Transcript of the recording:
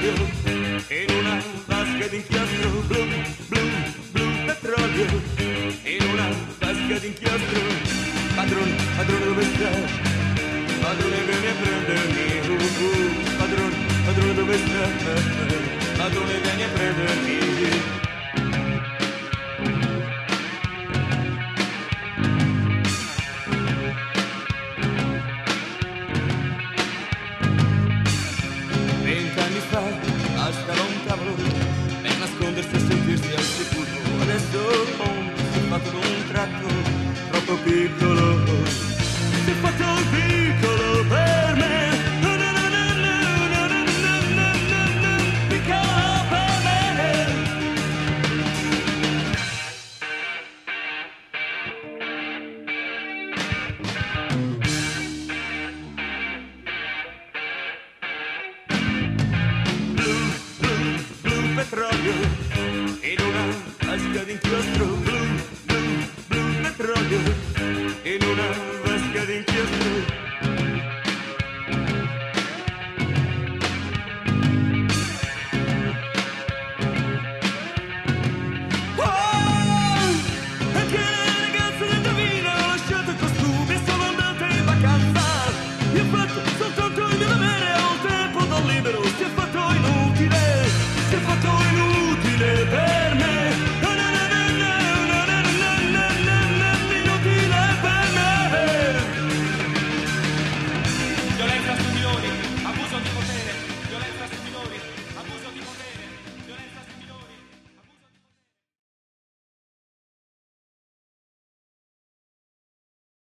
petrolio, in una vasca d'inchiostro, blu, blu, blu petrolio, in una vasca d'inchiostro. Padrone, padrone dove sta? Padrone vieni a prendermi, padrone, padrone dove sta? Padrone vieni a prendermi. Bastava un cavolo per nascondersi e sentirsi al sicuro. Adesso si è fatto d'un tratto troppo piccolo. Si è fatto piccolo per me. Piccolo per me. Petrolio, in una vasca d'inchiostro, blu, blu, blu petrolio,